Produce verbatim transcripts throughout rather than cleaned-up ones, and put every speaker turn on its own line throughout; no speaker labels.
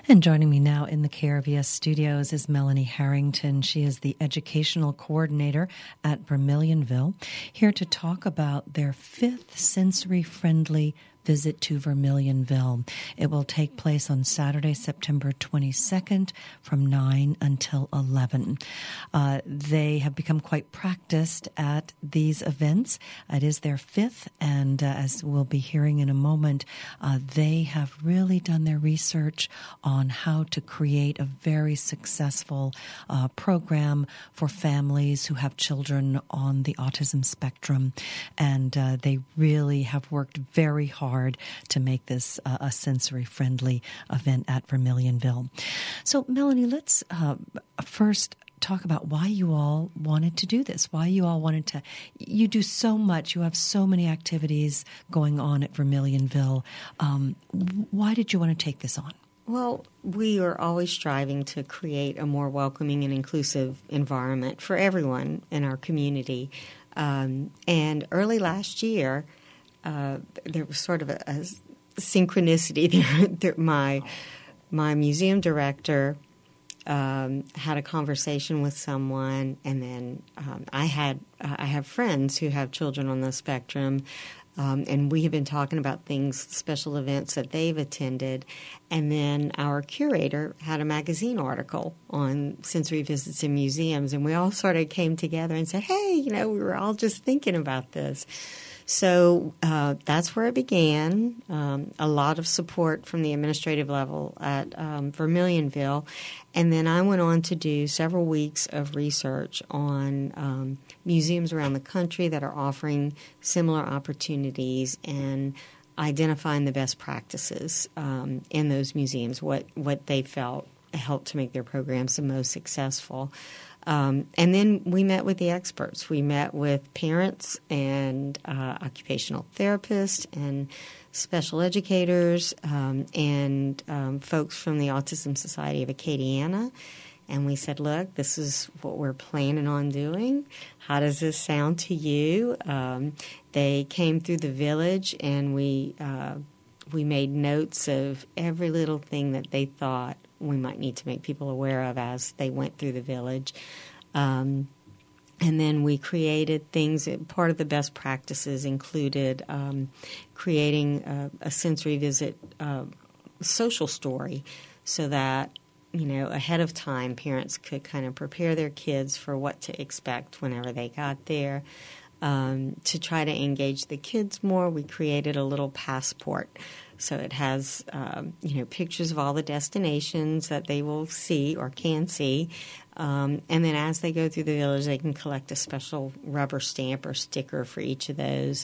And joining me now in the K R V S studios is Melanie Harrington. She is the educational coordinator at Vermilionville, here to talk about their fifth sensory-friendly visit to Vermilionville. It will take place on Saturday, September twenty-second from nine until eleven. Uh, they have become quite practiced at these events. It is their fifth, and uh, as we'll be hearing in a moment, uh, they have really done their research on how to create a very successful uh, program for families who have children on the autism spectrum, and uh, they really have worked very hard to make this uh, a sensory-friendly event at Vermilionville. So, Melanie, let's uh, first talk about why you all wanted to do this, why you all wanted to. You do so much. You have so many activities going on at Vermilionville. Um, why did you want to take this on?
Well, we are always striving to create a more welcoming and inclusive environment for everyone in our community. Um, and early last year, Uh, there was sort of a, a synchronicity there. there my my museum director um, had a conversation with someone, and then um, I had uh, I have friends who have children on the spectrum, um, and we have been talking about things, special events that they've attended, and then our curator had a magazine article on sensory visits in museums, and we all sort of came together and said, "Hey, you know, we were all just thinking about this." So uh, that's where it began. Um, a lot of support from the administrative level at um, Vermilionville. And then I went on to do several weeks of research on um, museums around the country that are offering similar opportunities and identifying the best practices um, in those museums, what, what they felt helped to make their programs the most successful. Um, and then we met with the experts. We met with parents and uh, occupational therapists and special educators um, and um, folks from the Autism Society of Acadiana. And we said, look, this is what we're planning on doing. How does this sound to you? Um, they came through the village, and we uh, we made notes of every little thing that they thought we might need to make people aware of as they went through the village. Um, and then we created things. Part of the best practices included um, creating a, a sensory visit uh, social story so that, you know, ahead of time parents could kind of prepare their kids for what to expect whenever they got there. Um, to try to engage the kids more, we created a little passport. So it has, um, you know, pictures of all the destinations that they will see or can see. Um, and then as they go through the village, they can collect a special rubber stamp or sticker for each of those.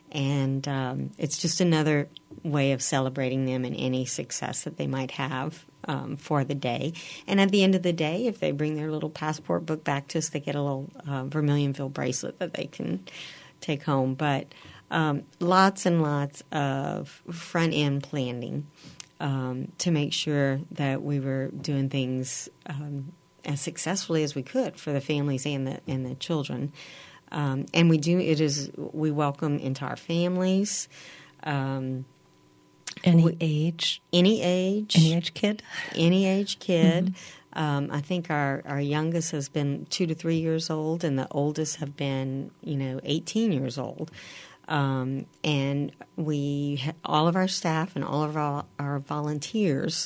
And um, it's just another way of celebrating them and any success that they might have um, for the day. And at the end of the day, if they bring their little passport book back to us, they get a little uh, Vermilionville bracelet that they can take home. But um, lots and lots of front-end planning um, to make sure that we were doing things um, as successfully as we could for the families and the and the children. Um, and we do it is we welcome entire families, um,
any
we,
age,
any age,
any age kid,
any age kid.
Mm-hmm.
Um, I think our, our youngest has been two to three years old, and the oldest have been you know eighteen years old. Um, and we all of our staff and all of our, our volunteers.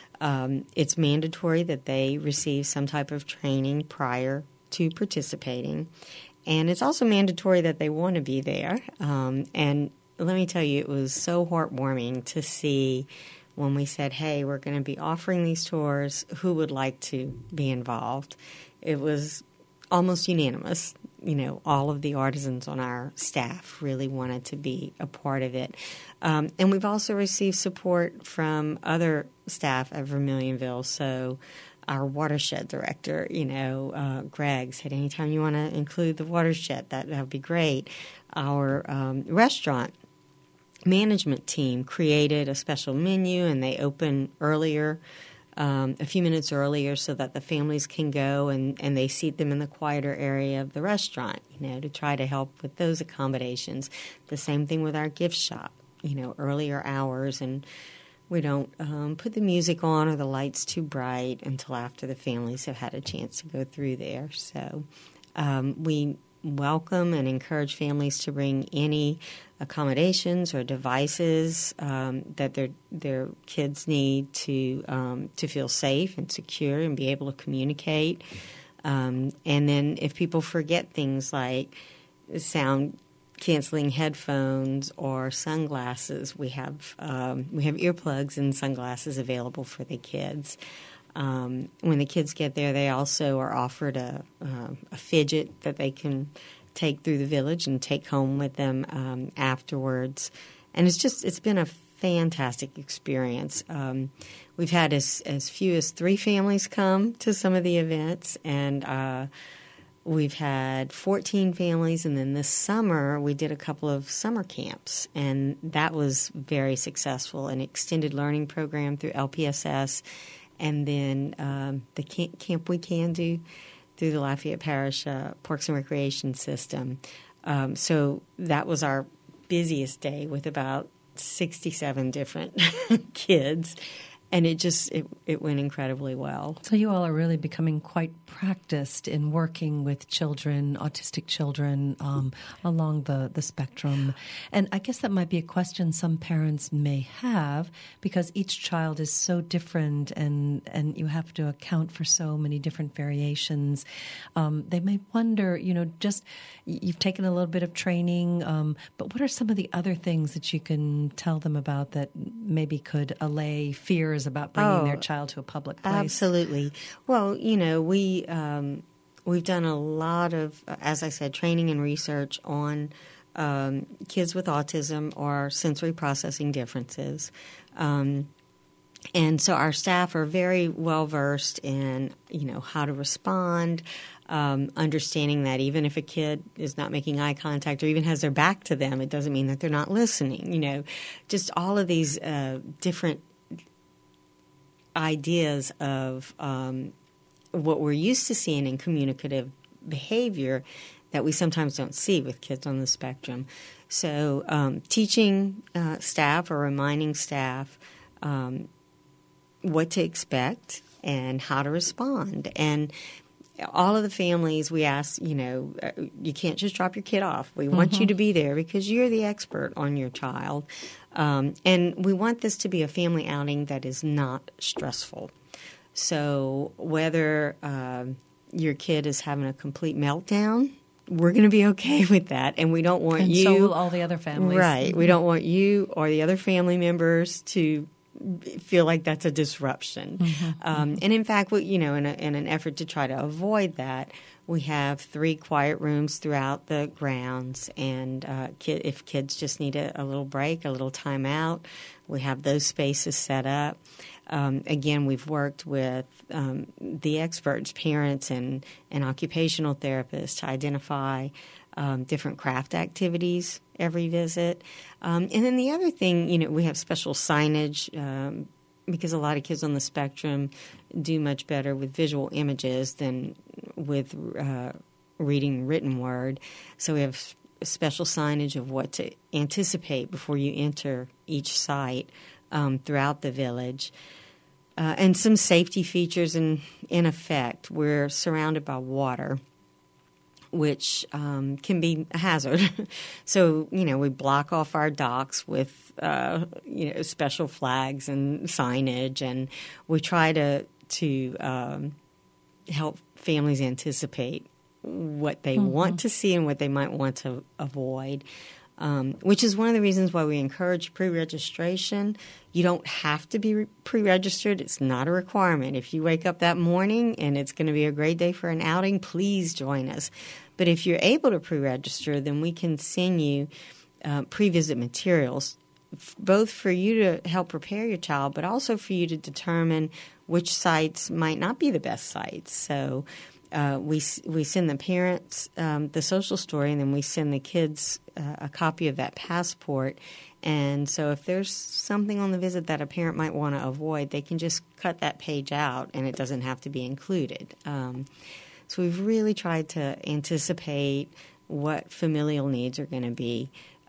Um, it's mandatory that they receive some type of training prior to participating. And it's also mandatory that they want to be there. Um, and let me tell you, it was so heartwarming to see when we said, hey, we're going to be offering these tours, who would like to be involved? It was almost unanimous. You know, all of the artisans on our staff really wanted to be a part of it. Um, and we've also received support from other staff at Vermilionville. So our watershed director, you know, uh, Greg, said, anytime you want to include the watershed, that that would be great. Our um, restaurant management team created a special menu, and they open earlier, um, a few minutes earlier, so that the families can go and, and they seat them in the quieter area of the restaurant, you know, to try to help with those accommodations. The same thing with our gift shop, you know, earlier hours and We don't um, put the music on or the lights too bright until after the families have had a chance to go through there. So um, we welcome and encourage families to bring any accommodations or devices um, that their their kids need to um, to feel safe and secure and be able to communicate. Um, and then if people forget things like sound canceling headphones or sunglasses, we have um, we have earplugs and sunglasses available for the kids. Um, when the kids get there, they also are offered a, uh, a fidget that they can take through the village and take home with them um, afterwards. And it's just it's been a fantastic experience. Um, we've had as as few as three families come to some of the events, and uh, we've had fourteen families. And then this summer, we did a couple of summer camps, and that was very successful. An extended learning program through L P S S. And then um, the camp, camp We Can Do through the Lafayette Parish uh, Parks and Recreation System. Um, so that was our busiest day with about sixty-seven different kids. And it just, it, it went incredibly well.
So you all are really becoming quite practiced in working with children, autistic children, um, along the, the spectrum. And I guess that might be a question some parents may have, because each child is so different and, and you have to account for so many different variations. Um, they may wonder, you know, just you've taken a little bit of training, um, but what are some of the other things that you can tell them about that maybe could allay fears about bringing oh, their child to a public place?
Absolutely. Well, you know, we, um, we've done a lot of, as I said, training and research on um, kids with autism or sensory processing differences. Um, and so our staff are very well versed in, you know, how to respond, um, understanding that even if a kid is not making eye contact or even has their back to them, it doesn't mean that they're not listening. You know, just all of these uh, different ideas of um, what we're used to seeing in communicative behavior that we sometimes don't see with kids on the spectrum. So um, teaching uh, staff or reminding staff um, what to expect and how to respond. And all of the families, we ask, you know, you can't just drop your kid off. We want mm-hmm. you to be there because you're the expert on your child. Um, and we want this to be a family outing that is not stressful. So whether uh, your kid is having a complete meltdown, we're going to be okay with that. And we don't want
and
you...
so will all the other families.
Right. Mm-hmm. We don't want you or the other family members to feel like that's a disruption. Mm-hmm. Um, and in fact, we, you know, in, a, in an effort to try to avoid that, we have three quiet rooms throughout the grounds, and uh, kid, if kids just need a, a little break, a little time out, we have those spaces set up. Um, again, we've worked with um, the experts, parents and, and occupational therapists to identify um, different craft activities every visit. Um, and then the other thing, you know, we have special signage um, because a lot of kids on the spectrum do much better with visual images than with uh, reading written word. So we have special signage of what to anticipate before you enter each site um, throughout the village. Uh, and some safety features in, in effect. We're surrounded by water, which um, can be a hazard. So, you know, we block off our docks with, uh, you know, special flags and signage, and we try to to um, help families anticipate what they mm-hmm. want to see and what they might want to avoid, um, which is one of the reasons why we encourage pre-registration. You don't have to be pre-registered. It's not a requirement. If you wake up that morning and it's going to be a great day for an outing, please join us. But if you're able to pre-register, then we can send you uh, pre-visit materials, f- both for you to help prepare your child, but also for you to determine which sites might not be the best sites. So uh, we we send the parents um, the social story, and then we send the kids uh, a copy of that passport. And so if there's something on the visit that a parent might want to avoid, they can just cut that page out, and it doesn't have to be included. Um, so we've really tried to anticipate what familial needs are going to be.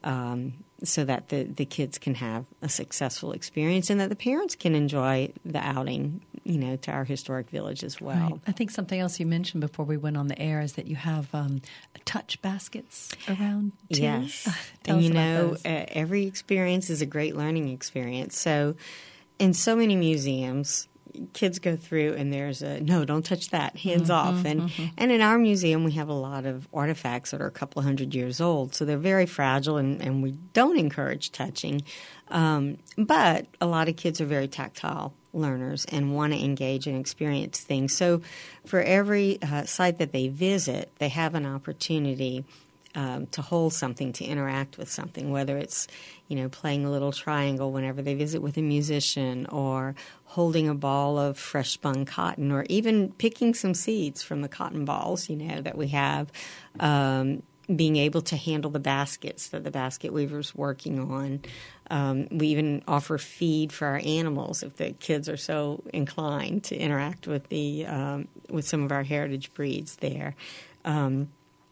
um, so that the, the kids can have a successful experience and that the parents can enjoy the outing, you know, to our historic village as well.
Right. I think something else you mentioned before we went on the air is that you have um, touch baskets around too.
Yes.
Tell
and
us
you
about
know,
those.
uh, every experience is a great learning experience. So in so many museums, kids go through and there's a, no, don't touch that, hands
Mm-hmm,
off. And
mm-hmm.
and in our museum, we have a lot of artifacts that are a couple of hundred years old. So they're very fragile and, and we don't encourage touching. Um, but a lot of kids are very tactile learners and want to engage and experience things. So for every uh, site that they visit, they have an opportunity Um, to hold something, to interact with something, whether it's, you know, playing a little triangle whenever they visit with a musician, or holding a ball of fresh spun cotton, or even picking some seeds from the cotton balls, you know, that we have, um, being able to handle the baskets that the basket weaver's working on. Um, we even offer feed for our animals if the kids are so inclined to interact with the um, with some of our heritage breeds there. Um,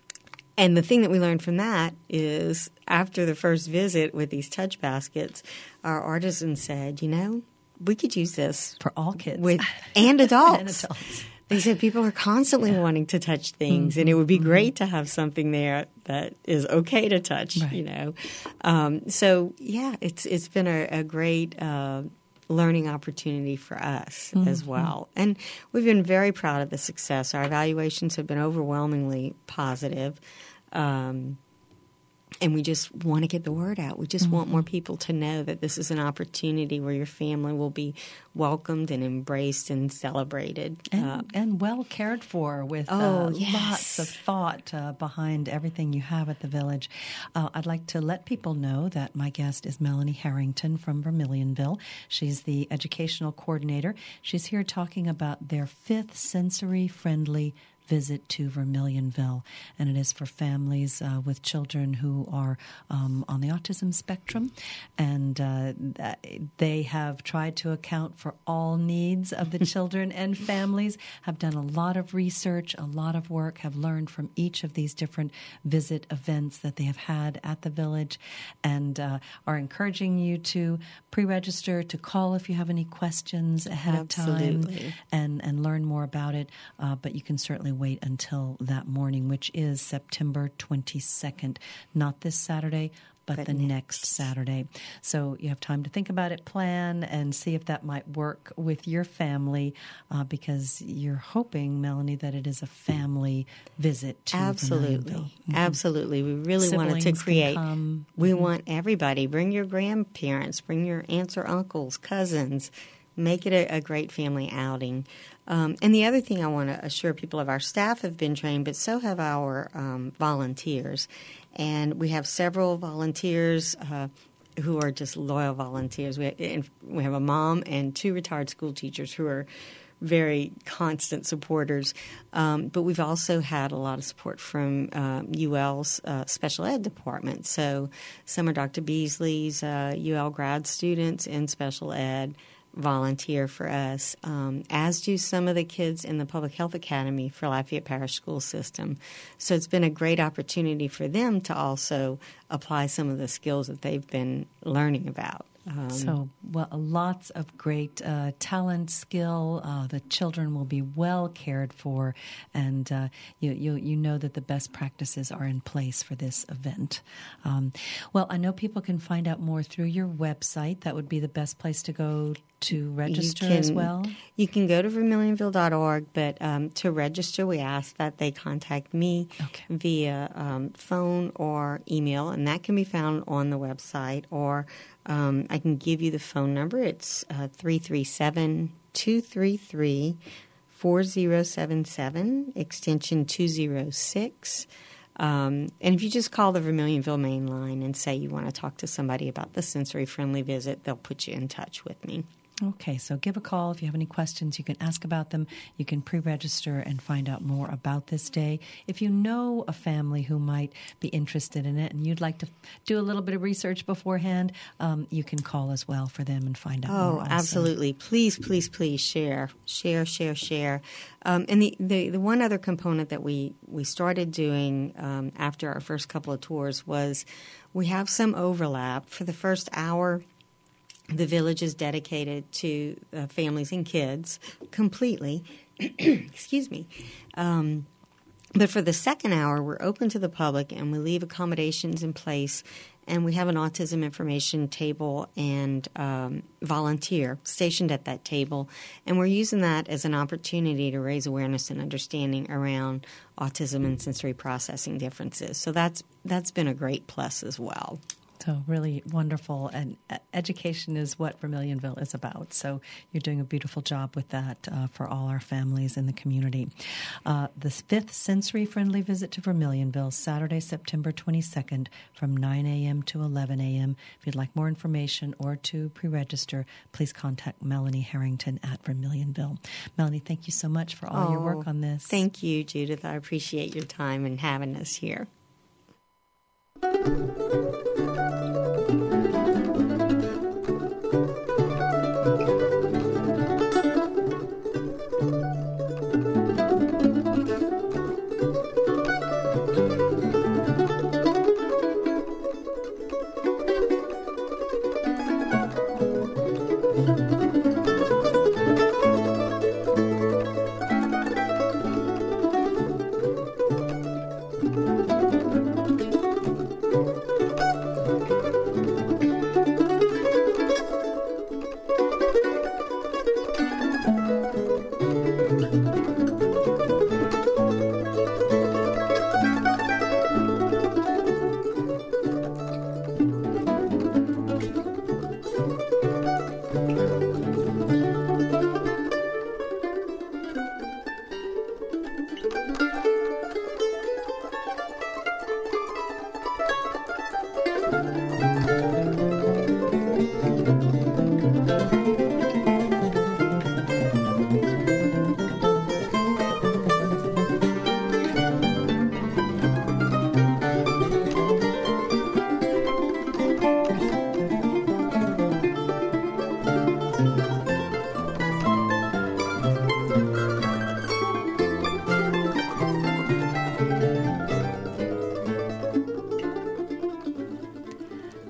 And the thing that we learned from that is after the first visit with these touch baskets, our artisan said, you know, we could use this
For all kids.
with and adults.
And adults.
They said people are constantly yeah. wanting to touch things, mm-hmm, and it would be mm-hmm. great to have something there that is okay to touch, right. you know. Um, so, yeah, it's it's been a, a great uh, learning opportunity for us mm-hmm. as well. And we've been very proud of the success. Our evaluations have been overwhelmingly positive. Um, and we just want to get the word out. We just mm-hmm. want more people to know that this is an opportunity where your family will be welcomed and embraced and celebrated.
And,
uh,
and well cared for with
oh,
uh,
yes.
lots of thought uh, behind everything you have at the village. Uh, I'd like to let people know that my guest is Melanie Harrington from Vermilionville. She's the educational coordinator. She's here talking about their fifth sensory-friendly visit to Vermilionville, and it is for families uh, with children who are um, on the autism spectrum, and uh, they have tried to account for all needs of the children and families, have done a lot of research, a lot of work, have learned from each of these different visit events that they have had at the village, and uh, are encouraging you to pre-register, to call if you have any questions ahead
Absolutely.
of time, and, and learn more about it, uh, but you can certainly wait until that morning, which is September twenty-second, not this Saturday, but, but the next. next Saturday. So you have time to think about it, plan, and see if that might work with your family, uh, because you're hoping, Melanie, that it is a family visit to
Absolutely.
Mm-hmm.
Absolutely. We really
Siblings
wanted to create.
Come,
we
mm-hmm.
want everybody. Bring your grandparents, bring your aunts or uncles, cousins. Make it a, a great family outing. Um, and the other thing I want to assure people of, our staff have been trained, but so have our um, volunteers. And we have several volunteers uh, who are just loyal volunteers. We have, we have a mom and two retired school teachers who are very constant supporters. Um, but we've also had a lot of support from uh, U L's uh, special ed department. So some are Doctor Beasley's uh, U L grad students in special ed volunteer for us, um, as do some of the kids in the Public Health Academy for Lafayette Parish School System. So it's been a great opportunity for them to also apply some of the skills that they've been learning about. Um,
so, well, lots of great uh, talent, skill. Uh, the children will be well cared for, and uh, you, you you know that the best practices are in place for this event. Um, well, I know people can find out more through your website. That would be the best place to go to register
can,
as well.
You can go to vermilionville dot org, but um, to register, we ask that they contact me
okay.
via um, phone or email, and that can be found on the website, or Um, I can give you the phone number. It's uh, three three seven, two three three, four zero seven seven, extension two oh six. Um, and if you just call the Vermilionville main line and say you want to talk to somebody about the sensory-friendly visit, they'll put you in touch with me.
Okay, so give a call if you have any questions. You can ask about them. You can pre-register and find out more about this day. If you know a family who might be interested in it and you'd like to do a little bit of research beforehand, um, you can call as well for them and find out
oh,
more. Oh,
absolutely. Please, please, please share. Share, share, share. Um, and the, the, the one other component that we, we started doing um, after our first couple of tours was we have some overlap. For the first hour, the village is dedicated to uh, families and kids completely. Excuse me. Um, but for the second hour, we're open to the public, and we leave accommodations in place, and we have an autism information table and um, volunteer stationed at that table. And we're using that as an opportunity to raise awareness and understanding around autism and sensory processing differences. So that's that's been a great plus as well.
So really wonderful, and education is what Vermilionville is about. So you're doing a beautiful job with that uh, for all our families in the community. Uh, the fifth sensory-friendly visit to Vermilionville, Saturday, September twenty-second, from nine a.m. to eleven a.m. If you'd like more information or to pre-register, please contact Melanie Harrington at Vermilionville. Melanie, thank you so much for all
oh,
your work on this.
Thank you, Judith. I appreciate your time and having us here.
Thank you.